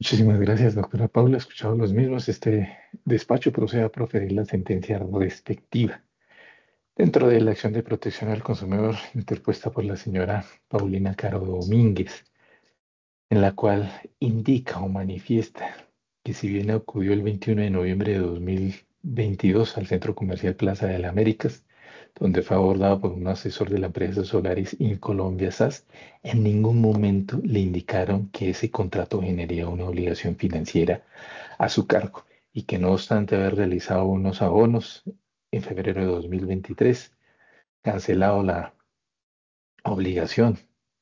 Muchísimas gracias, doctora Paula. He escuchado los mismos. Este despacho procede a proferir la sentencia respectiva dentro de la acción de protección al consumidor interpuesta por la señora Paulina Caro Domínguez, en la cual indica o manifiesta que si bien acudió el 21 de noviembre de 2022 al Centro Comercial Plaza de las Américas, donde fue abordado por un asesor de la empresa Solaris Colombia SAS, en ningún momento le indicaron que ese contrato generaría una obligación financiera a su cargo y que no obstante haber realizado unos abonos en febrero de 2023, cancelado la obligación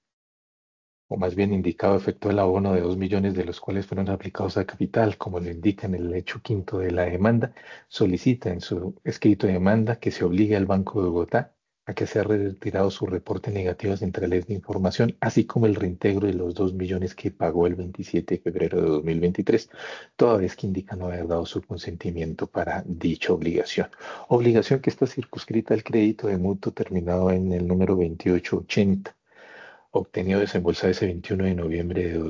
o más bien indicado, efectuó el abono de 2 millones de los cuales fueron aplicados a capital, como lo indica en el hecho quinto de la demanda, solicita en su escrito de demanda que se obligue al Banco de Bogotá a que sea retirado su reporte negativo a centrales de información, así como el reintegro de los 2 millones que pagó el 27 de febrero de 2023, toda vez que indica no haber dado su consentimiento para dicha obligación. Obligación que está circunscrita al crédito de mutuo terminado en el número 2880 obtenido desembolsado ese 21 de noviembre de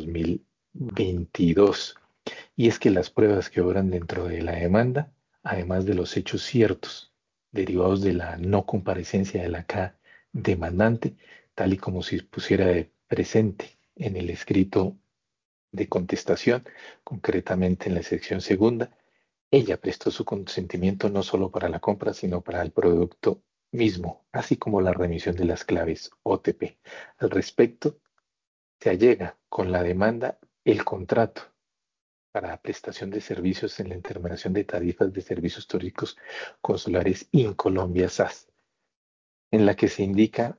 2022. Y es que las pruebas que obran dentro de la demanda, además de los hechos ciertos derivados de la no comparecencia de la K demandante, tal y como se pusiera de presente en el escrito de contestación, concretamente en la sección segunda, ella prestó su consentimiento no solo para la compra, sino para el producto mismo, así como la remisión de las claves OTP. Al respecto, se allega con la demanda el contrato para prestación de servicios en la intermediación de tarifas de servicios turísticos consulares Colombia SAS, en la que se indica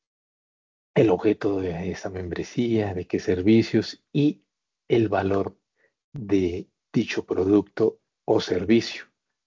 el objeto de esa membresía, de qué servicios y el valor de dicho producto o servicio,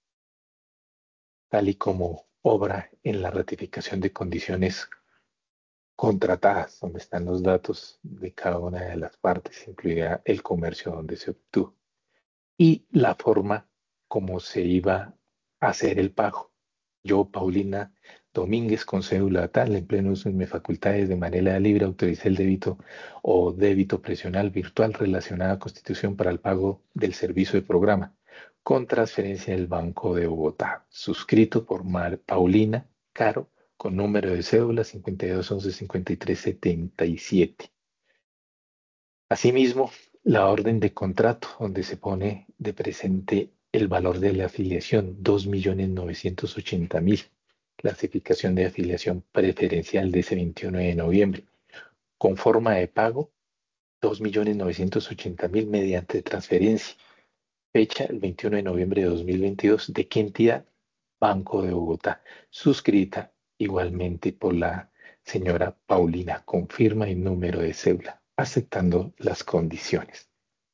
tal y como obra en la ratificación de condiciones contratadas, donde están los datos de cada una de las partes, incluida el comercio donde se obtuvo, y la forma como se iba a hacer el pago. Yo, Paulina Domínguez, con cédula tal, en pleno uso de mis facultades de manera libre, autoricé el débito o débito presional virtual relacionada a Constitución para el pago del servicio de programa, con transferencia del Banco de Bogotá, suscrito por Paulina Caro, con número de cédula 5211-5377. Asimismo, la orden de contrato, donde se pone de presente el valor de la afiliación, 2.980.000, clasificación de afiliación preferencial de ese 21 de noviembre, con forma de pago, 2.980.000 mediante transferencia, fecha el 21 de noviembre de 2022, ¿de qué entidad? Banco de Bogotá, suscrita igualmente por la señora Paulina, con firma y número de cédula, aceptando las condiciones.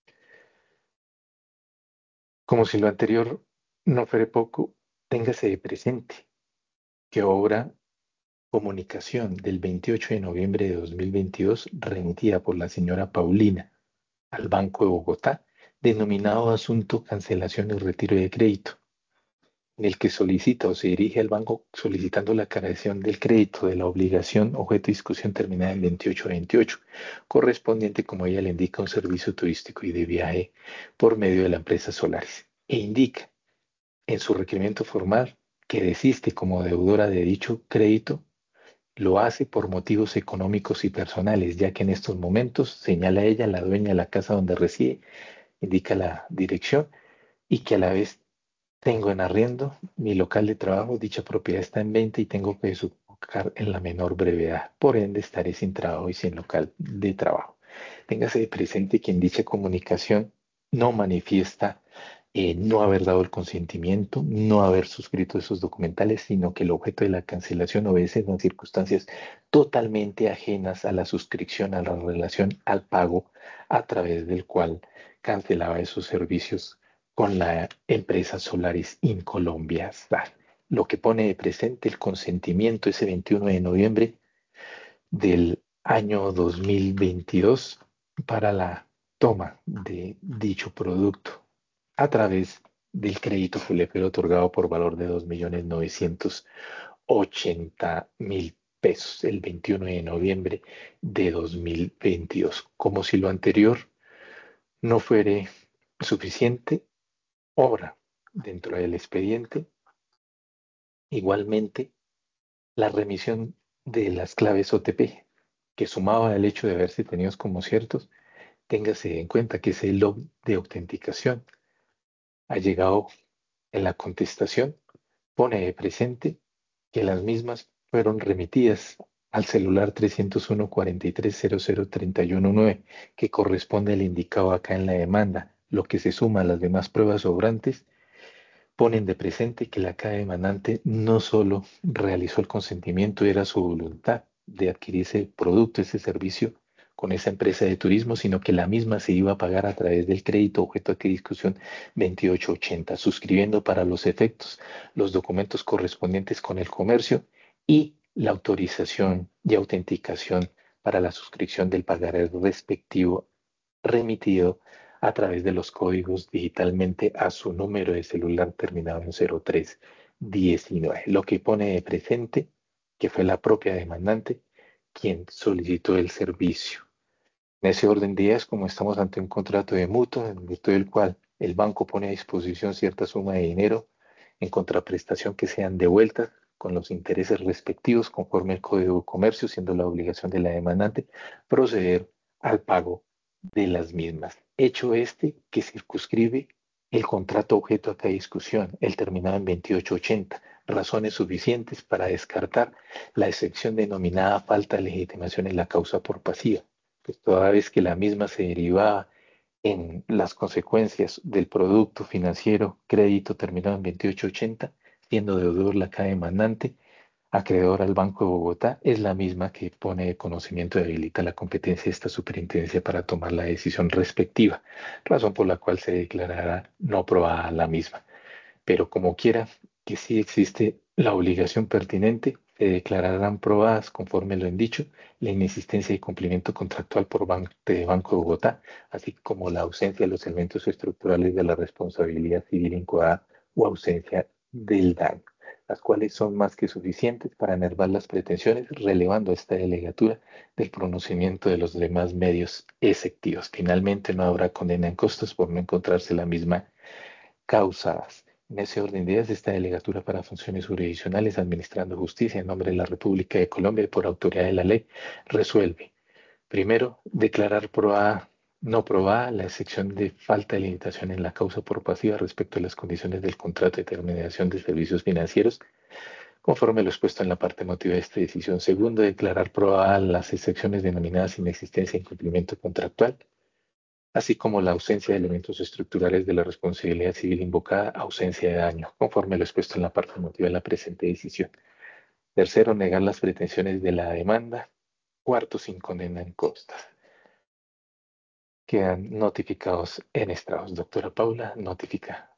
Como si lo anterior no fuera poco, téngase de presente que obra comunicación del 28 de noviembre de 2022 remitida por la señora Paulina al Banco de Bogotá, denominado Asunto Cancelación y Retiro de Crédito, en el que solicita o se dirige al banco solicitando la cancelación del crédito de la obligación objeto de discusión terminada en 2828, correspondiente, como ella le indica, a un servicio turístico y de viaje por medio de la empresa Solaris, e indica en su requerimiento formal que desiste como deudora de dicho crédito, lo hace por motivos económicos y personales, ya que en estos momentos, señala ella, la dueña de la casa donde reside, indica la dirección y que a la vez tengo en arriendo mi local de trabajo, dicha propiedad está en venta y tengo que desocupar en la menor brevedad. Por ende, estaré sin trabajo y sin local de trabajo. Téngase de presente que en dicha comunicación no manifiesta no haber dado el consentimiento, no haber suscrito esos documentales, sino que el objeto de la cancelación obedece a circunstancias totalmente ajenas a la suscripción, a la relación, al pago, a través del cual cancelaba esos servicios con la empresa Solaris Colombia SAR, lo que pone de presente el consentimiento ese 21 de noviembre del año 2022 para la toma de dicho producto a través del crédito que le fue otorgado por valor de 2.980.000 pesos el 21 de noviembre de 2022. Como si lo anterior no fuere suficiente, obra dentro del expediente igualmente la remisión de las claves OTP, que sumado al hecho de haberse tenidos como ciertos, téngase en cuenta que ese log de autenticación ha llegado en la contestación, pone de presente que las mismas fueron remitidas al celular 301-4300-319, que corresponde al indicado acá en la demanda, lo que se suma a las demás pruebas sobrantes ponen de presente que la CAE demandante no solo realizó el consentimiento, era su voluntad de adquirir ese producto, ese servicio con esa empresa de turismo, sino que la misma se iba a pagar a través del crédito objeto de discusión 2880, suscribiendo para los efectos los documentos correspondientes con el comercio y la autorización y autenticación para la suscripción del pagaré respectivo remitido a través de los códigos digitalmente a su número de celular terminado en 0319, lo que pone de presente que fue la propia demandante quien solicitó el servicio. En ese orden de ideas, como estamos ante un contrato de mutuo, en virtud del cual el banco pone a disposición cierta suma de dinero en contraprestación que sean devueltas con los intereses respectivos conforme al Código de Comercio, siendo la obligación de la demandante proceder al pago de las mismas. Hecho este que circunscribe el contrato objeto a cada discusión, el terminado en 2880, razones suficientes para descartar la excepción denominada falta de legitimación en la causa por pasiva, pues toda vez que la misma se derivaba en las consecuencias del producto financiero crédito terminado en 2880, siendo deudor la caja demandante, acreedor al Banco de Bogotá, es la misma que pone de conocimiento y habilita la competencia de esta superintendencia para tomar la decisión respectiva, razón por la cual se declarará no aprobada la misma. Pero como quiera que sí existe la obligación pertinente, se declararán probadas, conforme lo han dicho, la inexistencia de cumplimiento contractual por parte de Banco de Bogotá, así como la ausencia de los elementos estructurales de la responsabilidad civil incoada o ausencia del daño, las cuales son más que suficientes para enervar las pretensiones, relevando esta delegatura del pronunciamiento de los demás medios efectivos. Finalmente, no habrá condena en costos por no encontrarse la misma causadas. En ese orden de ideas, esta delegatura para funciones jurisdiccionales, administrando justicia en nombre de la República de Colombia y por autoridad de la ley, resuelve, primero, declarar probada, no probada la excepción de falta de limitación en la causa por pasiva respecto a las condiciones del contrato de terminación de servicios financieros, conforme lo expuesto en la parte emotiva de esta decisión. Segundo, declarar probada las excepciones denominadas inexistencia e incumplimiento contractual, así como la ausencia de elementos estructurales de la responsabilidad civil invocada, ausencia de daño, conforme lo expuesto en la parte motiva de la presente decisión. Tercero, negar las pretensiones de la demanda. Cuarto, sin condena en costas. Quedan notificados en estrados. Doctora Paula, notifica.